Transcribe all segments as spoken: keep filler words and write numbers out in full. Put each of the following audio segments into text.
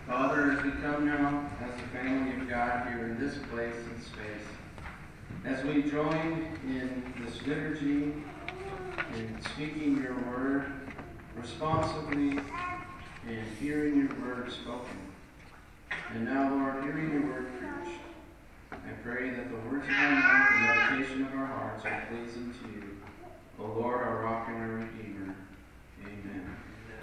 Father, as we come now as the family of God here in this place and space, as we join in this liturgy, in speaking your word responsibly, and hearing your word spoken, and now, Lord, hearing your word preached, I pray that the words of our mouth and the meditation of our hearts are pleasing to you, O Lord, our rock and our redeemer. Amen.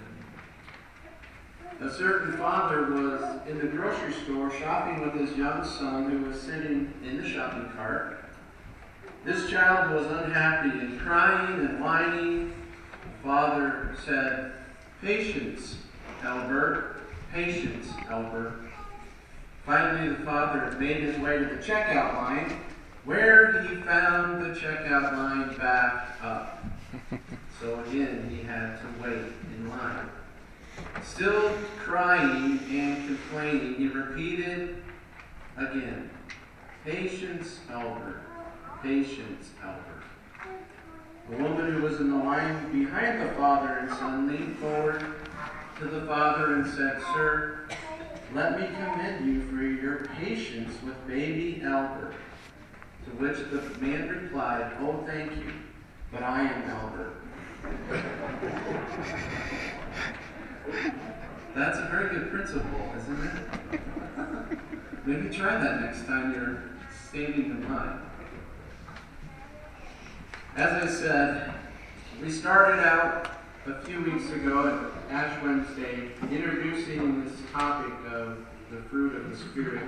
A certain father was in the grocery store shopping with his young son who was sitting in the shopping cart. This child was unhappy and crying and whining. The father said, "Patience, Albert, patience, Albert." Finally, the father made his way to the checkout line, where he found the checkout line backed up. So again, he had to wait in line. Still crying and complaining, he repeated again, "Patience, Albert, patience, Albert." The woman who was in the line behind the father and son leaned forward to the father and said, "Sir, let me commend you for your patience with baby Albert." To which the man replied, "Oh, thank you, but I am Albert." That's a very good principle, isn't it? Maybe try that next time you're standing in line. As I said, we started out a few weeks ago at Ash Wednesday introducing this topic of the fruit of the Spirit.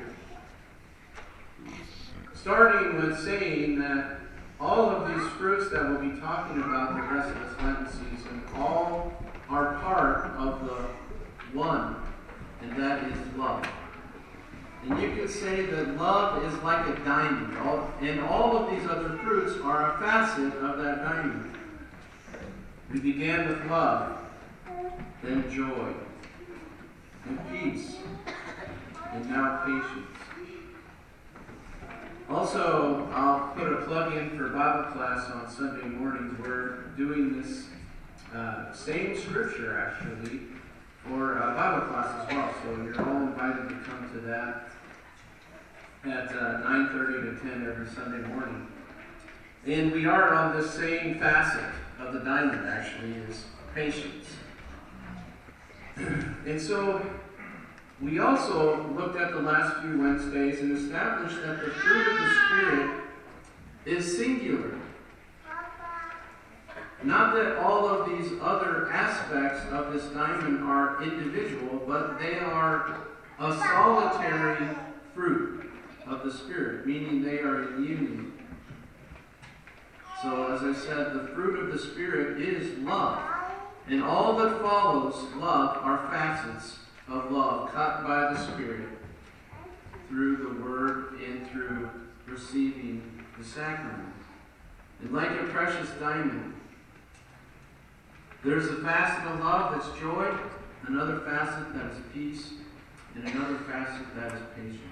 Starting with saying that all of these fruits that we'll be talking about the rest of this Lenten season all are part of the one, and that is love. And you could say that love is like a diamond, all, and all of these other fruits are a facet of that diamond. We began with love, then joy, and peace, and now patience. Also, I'll put a plug in for Bible class on Sunday mornings. We're doing this uh, same scripture, actually, for uh, Bible class as well. So you're all invited to come to that at uh, nine thirty to ten every Sunday morning. And we are on the same facet of the diamond, actually, is patience. And so we also looked at the last few Wednesdays and established that the fruit of the Spirit is singular. Not that all of these other aspects of this diamond are individual, but they are a solitary fruit of the Spirit, meaning they are in union. So, as I said, the fruit of the Spirit is love. And all that follows love are facets of love, cut by the Spirit through the Word and through receiving the sacrament. And like a precious diamond, there's a facet of love that's joy, another facet that is peace, and another facet that is patience.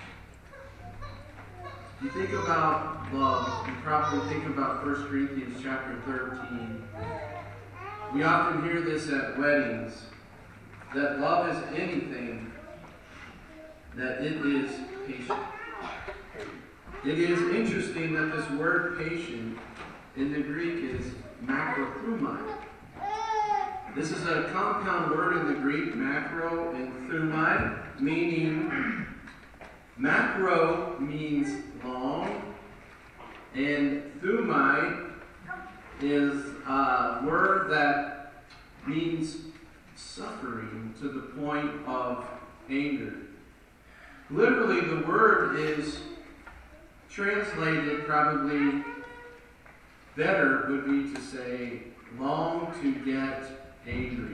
If you think about love, you probably think about First Corinthians chapter thirteen. We often hear this at weddings, that love is anything, that it is patient. It is interesting that this word patient in the Greek is macrothumai. This is a compound word in the Greek, macro and thumai, meaning macro means long, and thumai is a word that means suffering to the point of anger. Literally, the word is translated probably better would be to say, long to get angry.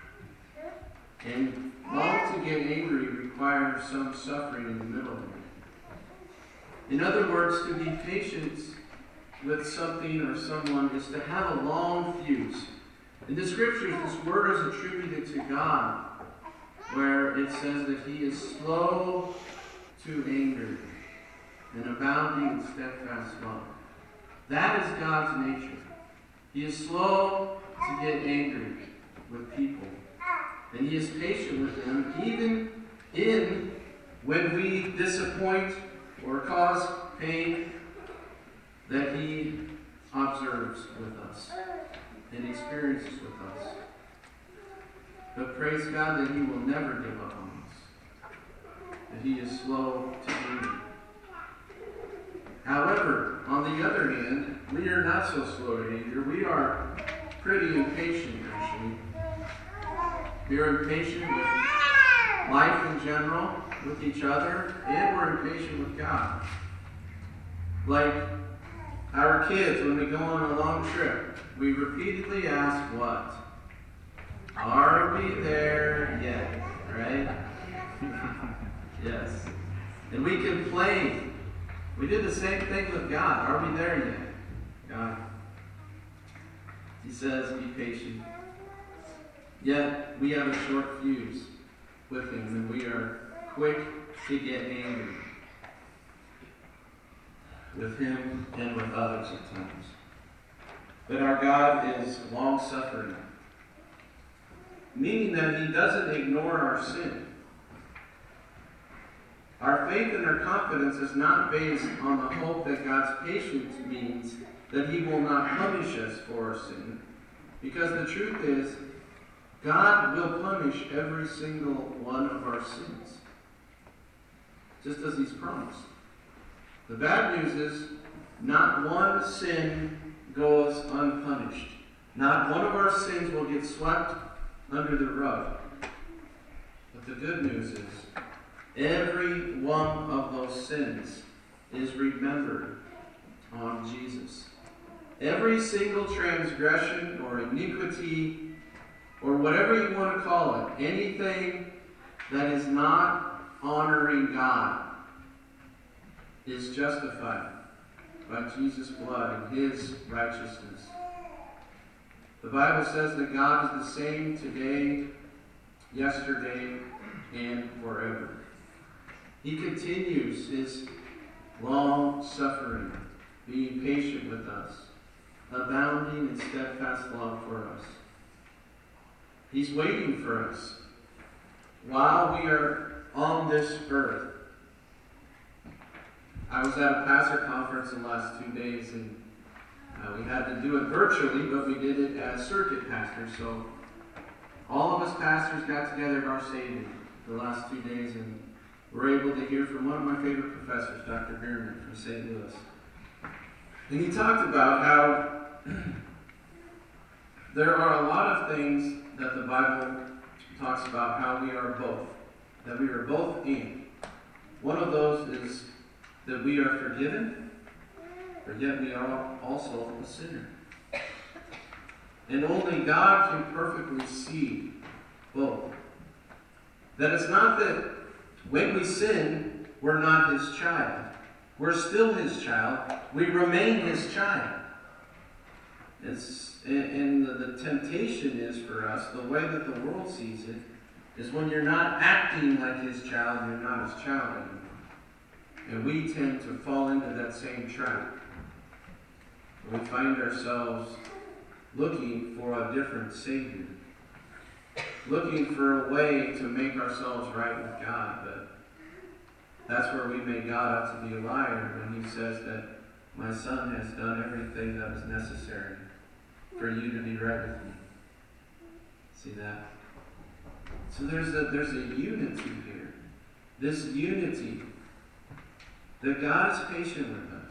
And long to get angry requires some suffering in the middle of it. In other words, to be patient with something or someone is to have a long fuse. In the scriptures, this word is attributed to God, where it says that he is slow to anger and abounding in steadfast love. That is God's nature. He is slow to get angry with people. And he is patient with them, even in when we disappoint or cause pain, that he observes with us and experiences with us. But praise God that he will never give up on us, that he is slow to anger. However, on the other hand, we are not so slow to anger. We are pretty impatient, actually. We are impatient with life in general, with each other, and we're impatient with God. Like our kids, when we go on a long trip, we repeatedly ask what? Are we there yet? Right? Yes. And we complain. We did the same thing with God. Are we there yet? God. He says, be patient. Yet we have a short fuse with him, and we are quick to get angry with him and with others at times. But our God is long-suffering, meaning that he doesn't ignore our sin. Our faith and our confidence is not based on the hope that God's patience means that he will not punish us for our sin. Because the truth is, God will punish every single one of our sins, just as he's promised. The bad news is, not one sin goes unpunished. Not one of our sins will get swept under the rug. But the good news is, every one of those sins is remembered on Jesus. Every single transgression or iniquity, or whatever you want to call it, anything that is not honoring God, is justified by Jesus' blood and his righteousness. The Bible says that God is the same today, yesterday, and forever. He continues his long suffering, being patient with us, abounding in steadfast love for us. He's waiting for us while we are on this earth. I was at a pastor conference the last two days, and uh, we had to do it virtually, but we did it as circuit pastors. So all of us pastors got together at our stadium the last two days, and were able to hear from one of my favorite professors, Doctor Bierman from Saint Louis. And he talked about how there are a lot of things that the Bible talks about how we are both, that we are both in. One of those is that we are forgiven, but yet we are also a sinner. And only God can perfectly see both. That it's not that when we sin, we're not his child. We're still his child. We remain his child. It's, and the, the temptation is for us, the way that the world sees it, is when you're not acting like his child, you're not his child anymore. And we tend to fall into that same trap. We find ourselves looking for a different Savior. Looking for a way to make ourselves right with God. But that's where we make God out to be a liar when he says that my Son has done everything that was necessary for you to be right with me. See that? So there's a, there's a unity here. This unity that God is patient with us.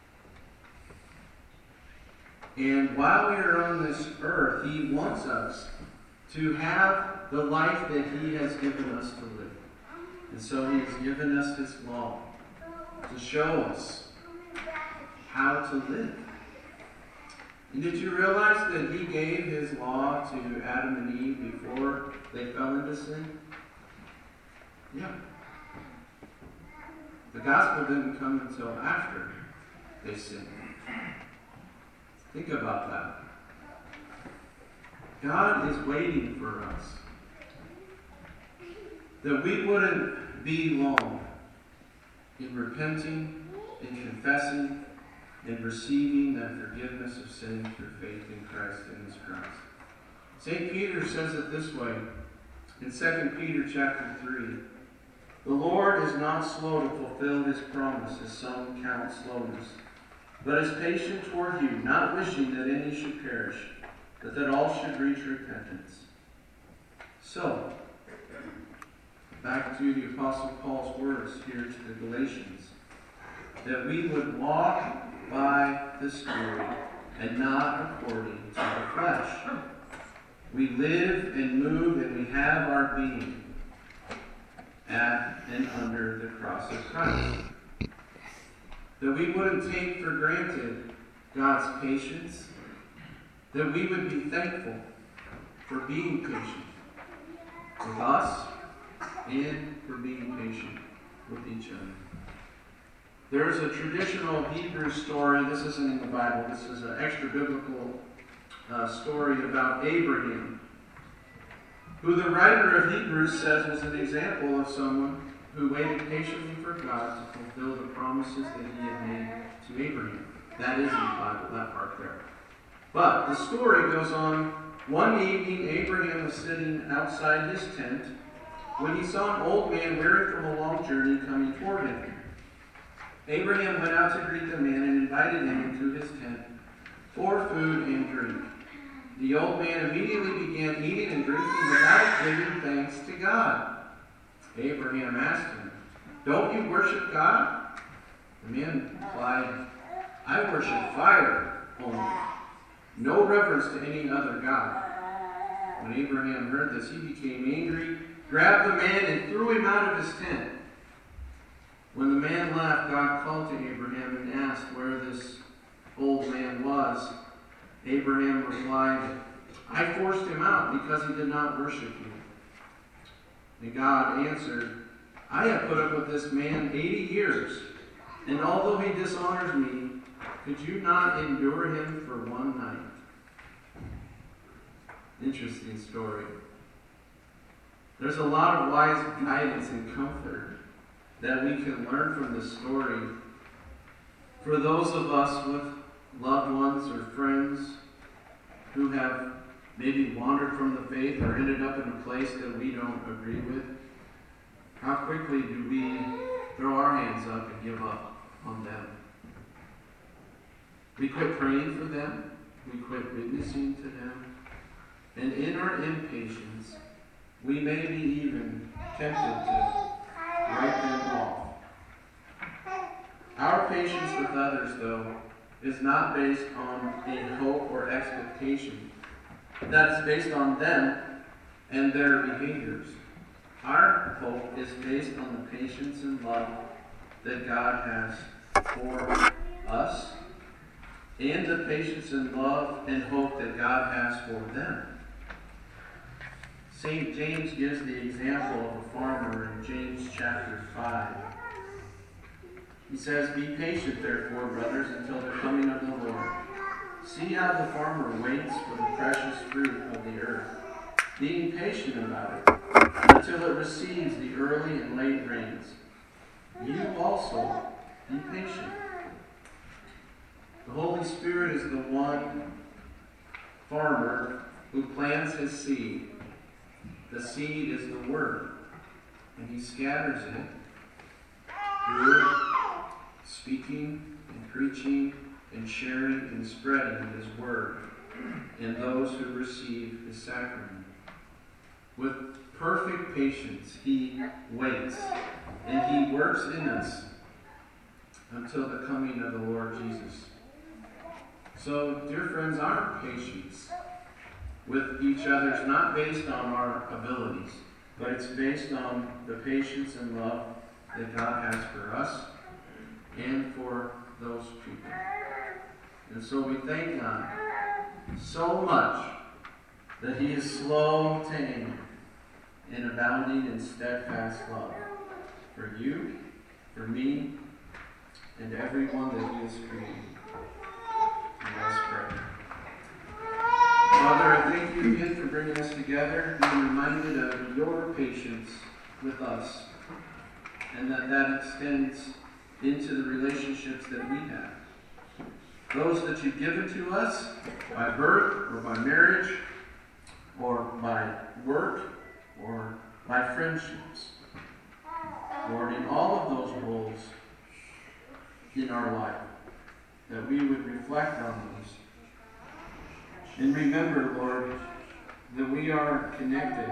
And while we are on this earth, he wants us to have the life that he has given us to live. And so he has given us his law to show us how to live. And did you realize that he gave his law to Adam and Eve before they fell into sin? Yeah. The gospel didn't come until after they sinned. Think about that. God is waiting for us. That we wouldn't be long in repenting, in confessing, in receiving that forgiveness of sin through faith in Christ and his cross. Saint Peter says it this way in Second Peter chapter three. The Lord is not slow to fulfill his promise, as some count slowness, but is patient toward you, not wishing that any should perish, but that all should reach repentance. So, back to the Apostle Paul's words here to the Galatians, that we would walk by the Spirit and not according to the flesh. We live and move and we have our being at and under the cross of Christ. That we wouldn't take for granted God's patience. That we would be thankful for being patient with us and for being patient with each other. There's a traditional Hebrew story. This isn't in the Bible. This is an extra biblical uh, story about Abraham, who the writer of Hebrews says was an example of someone who waited patiently for God to fulfill the promises that he had made to Abraham. That is in the Bible, that part there. But the story goes on. One evening, Abraham was sitting outside his tent when he saw an old man weary from a long journey coming toward him. Abraham went out to greet the man and invited him into his tent for food and drink. The old man immediately began eating and drinking without giving thanks to God. Abraham asked him, "Don't you worship God?" The man replied, "I worship fire only. No reverence to any other god." When Abraham heard this, he became angry, grabbed the man, and threw him out of his tent. When the man left, God called to Abraham and asked where this old man was. Abraham replied, "I forced him out because he did not worship you." And God answered, "I have put up with this man eighty years, and although he dishonors me, could you not endure him for one night?" Interesting story. There's a lot of wise guidance and comfort that we can learn from this story. For those of us with loved ones or friends who have maybe wandered from the faith or ended up in a place that we don't agree with, how quickly do we throw our hands up and give up on them? We quit praying for them. We quit witnessing to them. And in our impatience, we may be even tempted to write them off. Our patience with others, though, is not based on a hope or expectation. That's based on them and their behaviors. Our hope is based on the patience and love that God has for us, and the patience and love and hope that God has for them. Saint James gives the example of a farmer in James chapter five. He says, "Be patient, therefore, brothers, until the coming of the Lord. See how the farmer waits for the precious fruit of the earth, being patient about it, until it receives the early and late rains. You also be patient." The Holy Spirit is the one farmer who plants his seed. The seed is the Word, and he scatters it through speaking and preaching and sharing and spreading his Word in those who receive his sacrament. With perfect patience, he waits, and he works in us until the coming of the Lord Jesus. So, dear friends, our patience with each other is not based on our abilities, but it's based on the patience and love that God has for us and for those people. And so we thank God so much that he is slow to anger and abounding in steadfast love for you, for me, and everyone that he has created. And let's pray. Father, I thank you again for bringing us together, being reminded of your patience with us, and that that extends into the relationships that we have. Those that you've given to us by birth or by marriage or by work or by friendships. Lord, in all of those roles in our life, that we would reflect on those. And remember, Lord, that we are connected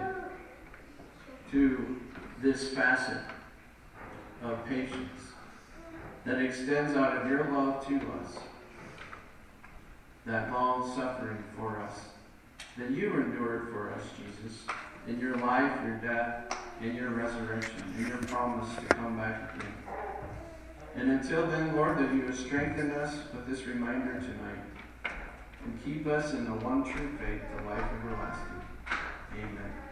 to this facet of patience that extends out of your love to us, that long suffering for us, that you endured for us, Jesus, in your life, your death, in your resurrection, in your promise to come back again. And until then, Lord, that you would strengthen us with this reminder tonight and keep us in the one true faith, the life everlasting. Amen.